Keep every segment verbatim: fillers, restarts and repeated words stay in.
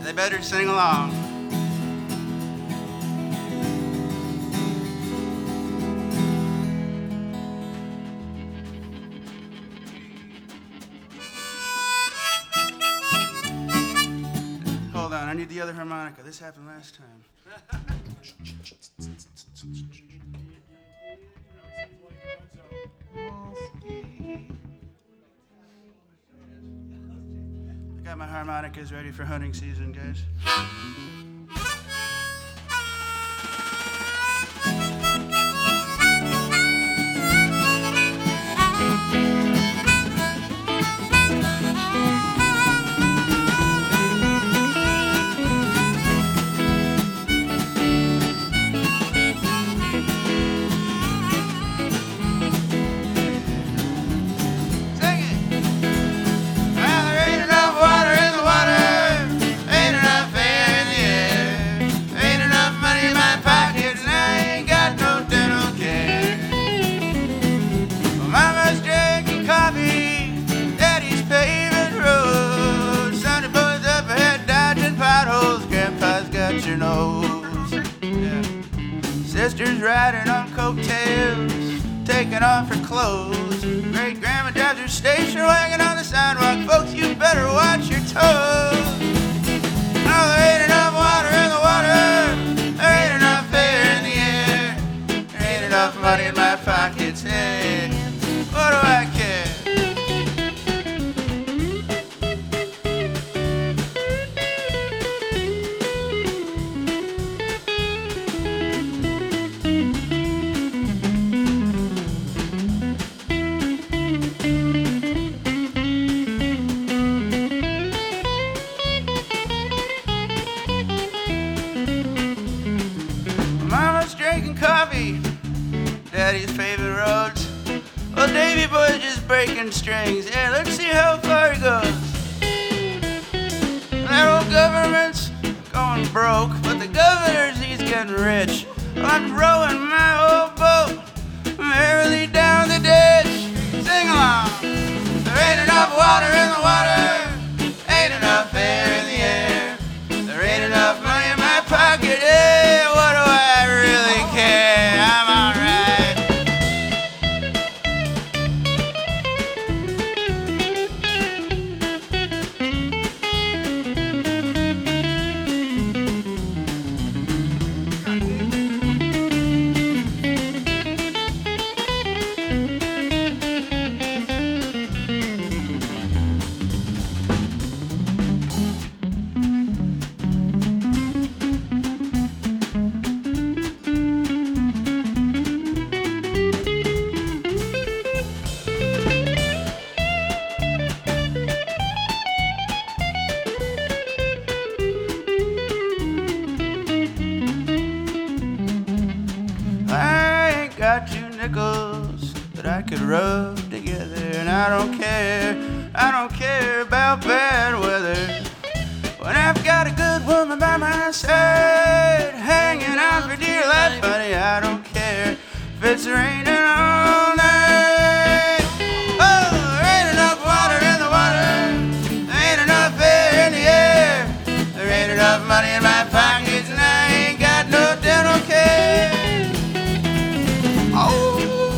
They better sing along. Hold on, I need the other harmonica. This happened last time. I got my harmonicas ready for hunting season, guys. Sister's riding on coattails, taking off her clothes. Great grandma drives her station wagon on the sidewalk. Folks, you better watch your toes. No, there ain't enough water in the water. There ain't enough air in the air. There ain't enough money in my pockets. Hey, what do I care? Daddy's favorite roads. Well, Davy Boy's just breaking strings. Yeah, let's see how far he goes. That old government's going broke, but the governor's, he's getting rich. Well, I'm rowing my old boat merrily down the ditch. Sing along. There ain't enough water in the water. Ain't enough air in the air. There ain't enough money in my pocket. Hey, what do I really care? I'm alright. Got two nickels that I could rub together, and I don't care, I don't care about bad weather. When I've got a good woman by my side, hanging out for dear life, buddy, I don't care if it's raining all night. Oh, there ain't enough water in the water, there ain't enough air in the air, there ain't enough money in my pockets, and I ain't got no dental care. Oh.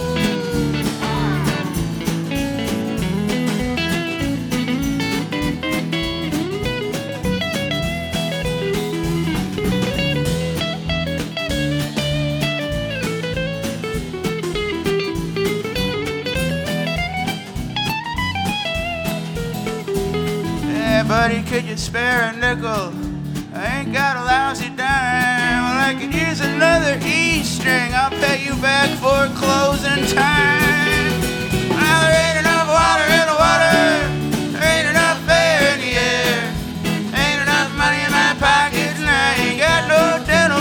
Yeah, buddy, could you spare a nickel? I ain't got a lousy dime. Well, I could use another E string. I'll pay you back for closing time. Well, there ain't enough water in the water. There ain't enough air in the air. Ain't enough money in my pockets, and I ain't got no dental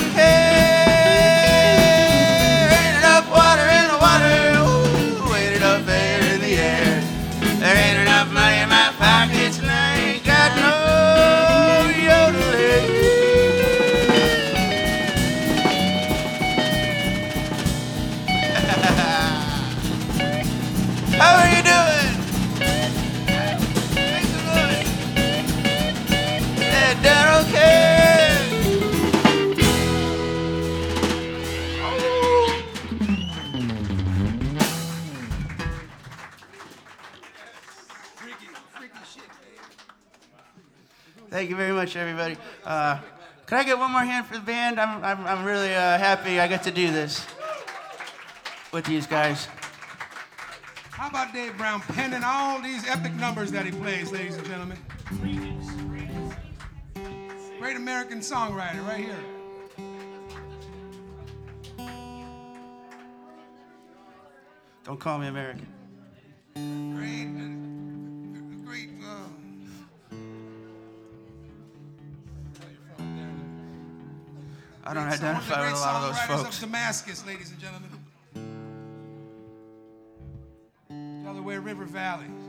care. Ain't enough water in the water. Ooh, ain't enough air in the air. There ain't enough money in my pockets, and I ain't got no yodeling. How are you doing? freaky shit, man. Thank you very much, everybody. Uh, can I get one more hand for the band? I'm, I'm, I'm really uh, happy I got to do this with these guys. How about Dave Brown penning all these epic numbers that he plays, ladies and gentlemen? Great American songwriter right here. Don't call me American. Great, uh, great, uh, I don't great identify song, with a lot of those songwriters folks. of Damascus, ladies and gentlemen. Delaware River Valley.